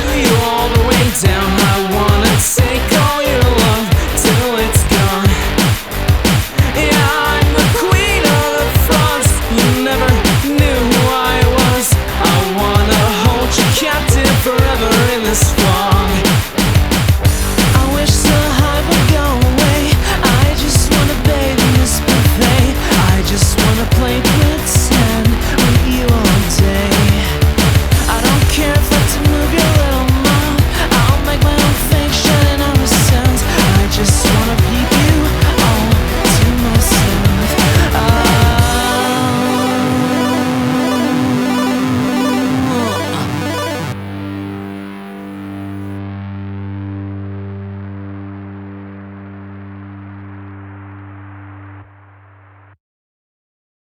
you all the way down. I wanna take all your love till it's gone. Yeah, I'm the queen of the frogs. You never knew who I was. I wanna hold you captive forever in this fog.